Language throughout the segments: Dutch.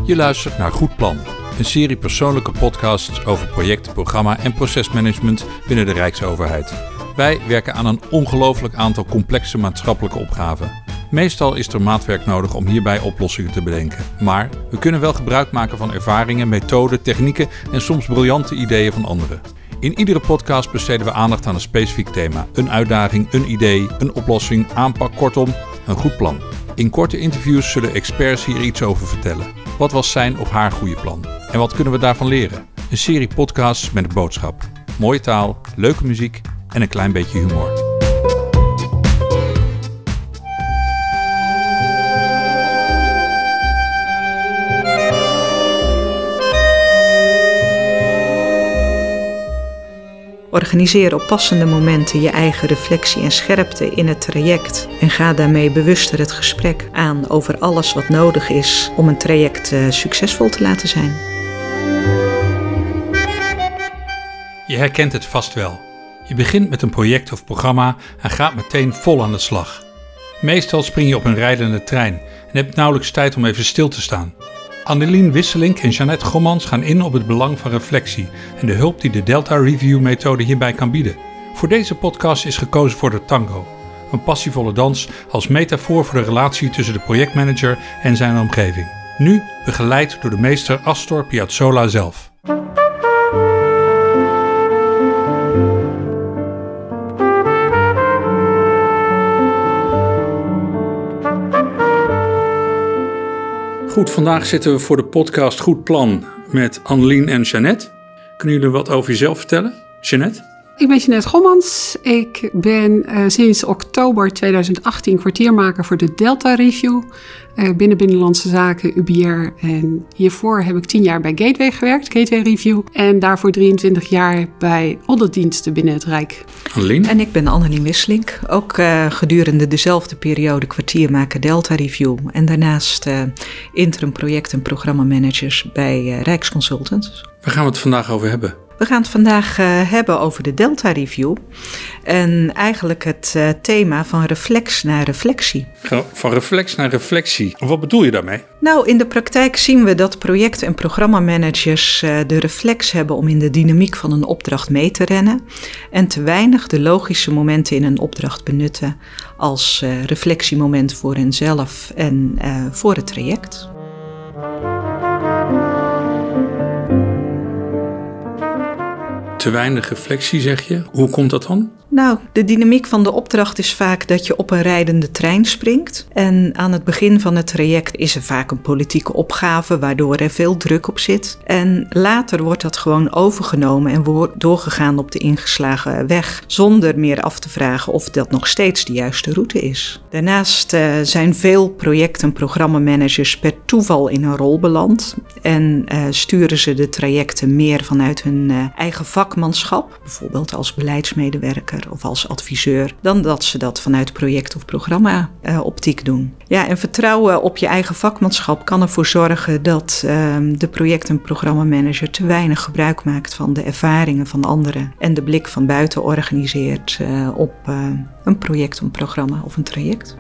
Je luistert naar Goed Plan, een serie persoonlijke podcasts over project, programma en procesmanagement binnen de Rijksoverheid. Wij werken aan een ongelooflijk aantal complexe maatschappelijke opgaven. Meestal is er maatwerk nodig om hierbij oplossingen te bedenken. Maar we kunnen wel gebruik maken van ervaringen, methoden, technieken en soms briljante ideeën van anderen. In iedere podcast besteden we aandacht aan een specifiek thema. Een uitdaging, een idee, een oplossing, aanpak, kortom, een goed plan. In korte interviews zullen experts hier iets over vertellen. Wat was zijn of haar goede plan? En wat kunnen we daarvan leren? Een serie podcasts met een boodschap. Mooie taal, leuke muziek en een klein beetje humor. Organiseer op passende momenten je eigen reflectie en scherpte in het traject en ga daarmee bewuster het gesprek aan over alles wat nodig is om een traject succesvol te laten zijn. Je herkent het vast wel. Je begint met een project of programma en gaat meteen vol aan de slag. Meestal spring je op een rijdende trein en hebt nauwelijks tijd om even stil te staan. Annelien Wisselink en Jeannette Gommans gaan in op het belang van reflectie en de hulp die de Delta Review methode hierbij kan bieden. Voor deze podcast is gekozen voor de tango, een passievolle dans als metafoor voor de relatie tussen de projectmanager en zijn omgeving. Nu begeleid door de meester Astor Piazzolla zelf. Goed, vandaag zitten we voor de podcast Goed Plan met Annelien en Jeannette. Kunnen jullie wat over jezelf vertellen? Jeannette? Ik ben Jeannette Gommans. Ik ben sinds oktober 2018 kwartiermaker voor de Delta Review binnen Binnenlandse Zaken, UBR. En hiervoor heb ik 10 jaar bij Gateway gewerkt, Gateway Review. En daarvoor 23 jaar bij auditdiensten binnen het Rijk. Annelien? En ik ben Annelien Wisselink, ook gedurende dezelfde periode kwartiermaker Delta Review. En daarnaast interim project- en programmamanagers bij Rijksconsultants. Waar gaan we het vandaag over hebben? We gaan het vandaag hebben over de Delta Review en eigenlijk het thema van reflex naar reflectie. Van reflex naar reflectie. Wat bedoel je daarmee? Nou, in de praktijk zien we dat project- en programmamanagers de reflex hebben om in de dynamiek van een opdracht mee te rennen en te weinig de logische momenten in een opdracht benutten als reflectiemoment voor henzelf en voor het traject. Te weinig reflectie, zeg je. Hoe komt dat dan? Nou, de dynamiek van de opdracht is vaak dat je op een rijdende trein springt. En aan het begin van het traject is er vaak een politieke opgave, waardoor er veel druk op zit. En later wordt dat gewoon overgenomen en wordt doorgegaan op de ingeslagen weg, zonder meer af te vragen of dat nog steeds de juiste route is. Daarnaast zijn veel project- en programmamanagers per toeval in een rol beland en sturen ze de trajecten meer vanuit hun eigen vakmanschap, bijvoorbeeld als beleidsmedewerker of als adviseur, dan dat ze dat vanuit project- of programma-optiek doen. Ja, en vertrouwen op je eigen vakmanschap kan ervoor zorgen dat de project- en programmamanager te weinig gebruik maakt van de ervaringen van anderen en de blik van buiten organiseert op een project, een programma of een traject.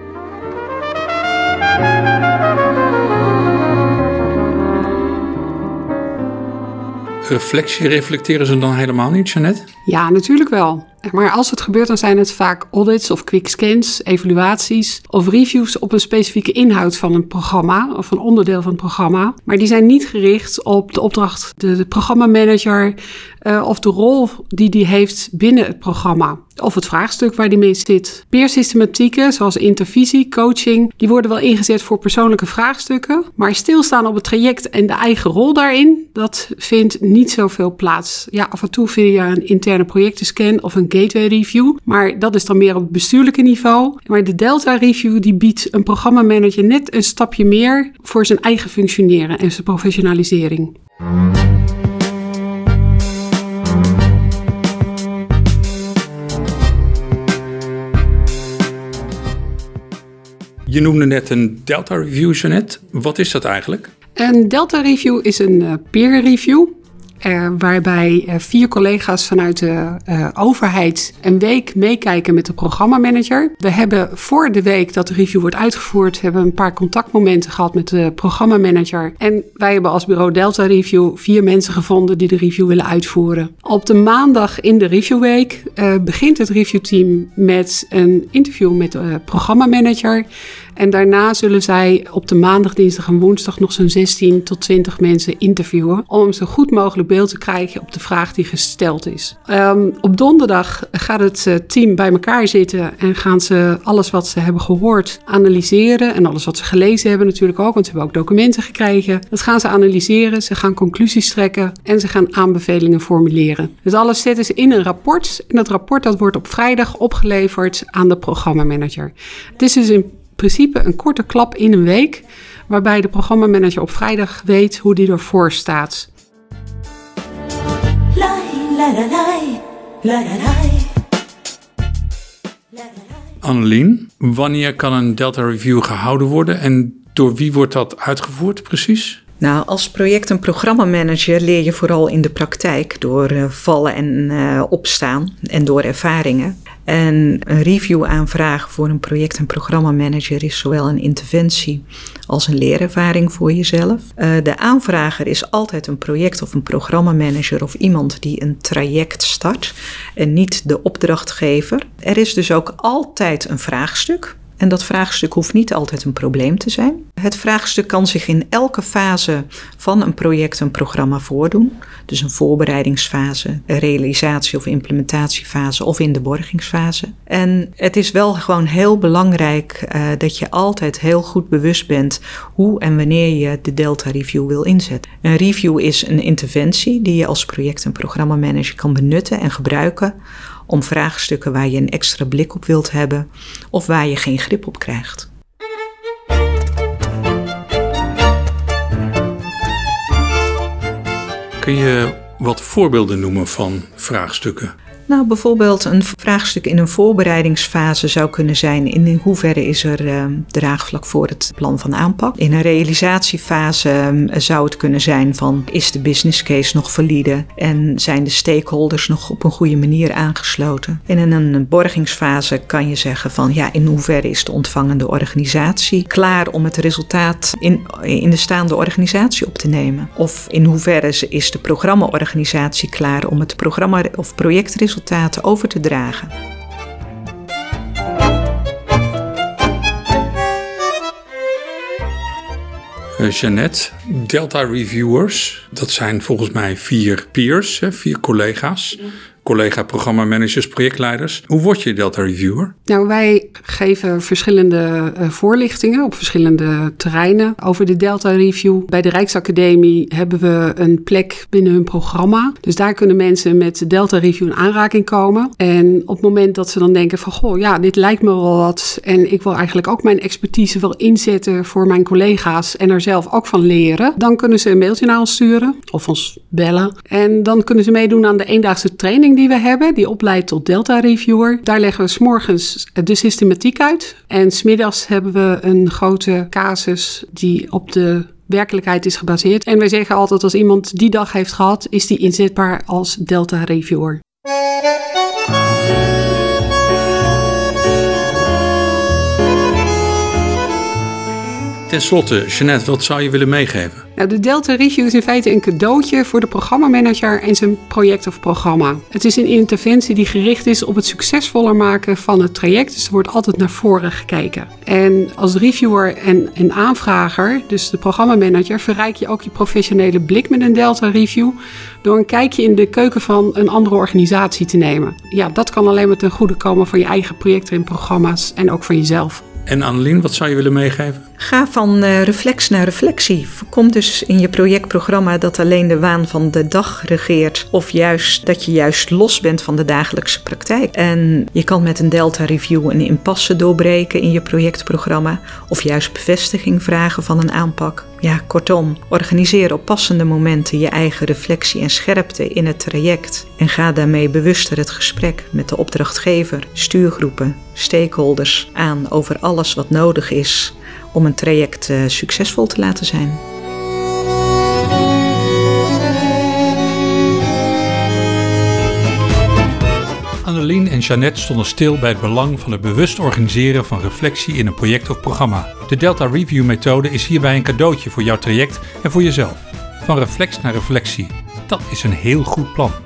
Reflectie reflecteren ze dan helemaal niet, Jeannette? Ja, natuurlijk wel. Maar als het gebeurt, dan zijn het vaak audits of quick scans, evaluaties of reviews op een specifieke inhoud van een programma of een onderdeel van het programma. Maar die zijn niet gericht op de opdracht, de programmamanager of de rol die heeft binnen het programma. Of het vraagstuk waar die mee zit. Peersystematieken, zoals intervisie, coaching, die worden wel ingezet voor persoonlijke vraagstukken. Maar stilstaan op het traject en de eigen rol daarin, dat vindt niet zoveel plaats. Ja, af en toe via een interne projectenscan of een Gateway Review. Maar dat is dan meer op het bestuurlijke niveau. Maar de Delta Review die biedt een programmamanager net een stapje meer voor zijn eigen functioneren en zijn professionalisering. Je noemde net een Delta Review, Jeannette. Wat is dat eigenlijk? Een Delta Review is een peer review. waarbij 4 collega's vanuit de overheid een week meekijken met de programmamanager. We hebben voor de week dat de review wordt uitgevoerd, hebben een paar contactmomenten gehad met de programmamanager. En wij hebben als bureau Delta Review 4 mensen gevonden die de review willen uitvoeren. Op de maandag in de reviewweek begint het reviewteam met een interview met de programmamanager. En daarna zullen zij op de maandag, dinsdag en woensdag nog zo'n 16 tot 20 mensen interviewen. Om een zo goed mogelijk beeld te krijgen op de vraag die gesteld is. Op donderdag gaat het team bij elkaar zitten en gaan ze alles wat ze hebben gehoord analyseren. En alles wat ze gelezen hebben natuurlijk ook, want ze hebben ook documenten gekregen. Dat gaan ze analyseren, ze gaan conclusies trekken en ze gaan aanbevelingen formuleren. Dus alles zetten ze in een rapport. En dat rapport dat wordt op vrijdag opgeleverd aan de programmamanager. Het is dus in principe een korte klap in een week, waarbij de programmamanager op vrijdag weet hoe die ervoor staat. Annelien, wanneer kan een Delta Review gehouden worden en door wie wordt dat uitgevoerd precies? Nou, als project- en programmamanager leer je vooral in de praktijk door vallen en opstaan en door ervaringen. En een review aanvragen voor een project- en programmamanager is zowel een interventie als een leerervaring voor jezelf. De aanvrager is altijd een project- of een programmamanager of iemand die een traject start en niet de opdrachtgever. Er is dus ook altijd een vraagstuk. En dat vraagstuk hoeft niet altijd een probleem te zijn. Het vraagstuk kan zich in elke fase van een project en programma voordoen. Dus een voorbereidingsfase, een realisatie- of implementatiefase of in de borgingsfase. En het is wel gewoon heel belangrijk dat je altijd heel goed bewust bent hoe en wanneer je de Delta Review wil inzetten. Een review is een interventie die je als project- en programmamanager kan benutten en gebruiken om vraagstukken waar je een extra blik op wilt hebben of waar je geen grip op krijgt. Kun je wat voorbeelden noemen van vraagstukken? Nou, bijvoorbeeld een vraagstuk in een voorbereidingsfase zou kunnen zijn: in hoeverre is er draagvlak voor het plan van aanpak? In een realisatiefase zou het kunnen zijn van: is de business case nog valide en zijn de stakeholders nog op een goede manier aangesloten? En in een borgingsfase kan je zeggen van: ja, in hoeverre is de ontvangende organisatie klaar om het resultaat in de staande organisatie op te nemen? Of in hoeverre is de programmaorganisatie klaar om het programma of projectresultaat over te dragen. Jeannette, Delta Reviewers, dat zijn volgens mij 4 peers, 4 collega's. Collega-programmamanagers, projectleiders. Hoe word je Delta Reviewer? Nou, wij geven verschillende voorlichtingen op verschillende terreinen over de Delta Review. Bij de Rijksacademie hebben we een plek binnen hun programma. Dus daar kunnen mensen met de Delta Review in aanraking komen. En op het moment dat ze dan denken van: goh, ja, dit lijkt me wel wat. En ik wil eigenlijk ook mijn expertise wel inzetten voor mijn collega's en er zelf ook van leren. Dan kunnen ze een mailtje naar ons sturen of ons bellen. En dan kunnen ze meedoen aan de eendaagse training die we hebben, die opleidt tot Delta Reviewer. Daar leggen we 's morgens de systematiek uit. En 's middags hebben we een grote casus die op de werkelijkheid is gebaseerd. En wij zeggen altijd: als iemand die dag heeft gehad, is die inzetbaar als Delta Reviewer. Ten slotte, Jeannette, wat zou je willen meegeven? Nou, de Delta Review is in feite een cadeautje voor de programmamanager en zijn project of programma. Het is een interventie die gericht is op het succesvoller maken van het traject. Dus er wordt altijd naar voren gekeken. En als reviewer en aanvrager, dus de programmamanager, verrijk je ook je professionele blik met een Delta Review door een kijkje in de keuken van een andere organisatie te nemen. Ja, dat kan alleen maar ten goede komen voor je eigen projecten en programma's en ook voor jezelf. En Annelien, wat zou je willen meegeven? Ga van reflex naar reflectie. Voorkom dus in je projectprogramma dat alleen de waan van de dag regeert, of juist dat je juist los bent van de dagelijkse praktijk. En je kan met een Delta Review een impasse doorbreken in je projectprogramma, of juist bevestiging vragen van een aanpak. Ja, kortom, organiseer op passende momenten je eigen reflectie en scherpte in het traject. En ga daarmee bewuster het gesprek met de opdrachtgever, stuurgroepen, stakeholders aan over alles wat nodig is om een traject succesvol te laten zijn. Katrien en Jeannette stonden stil bij het belang van het bewust organiseren van reflectie in een project of programma. De Delta Review methode is hierbij een cadeautje voor jouw traject en voor jezelf. Van reflex naar reflectie. Dat is een heel goed plan.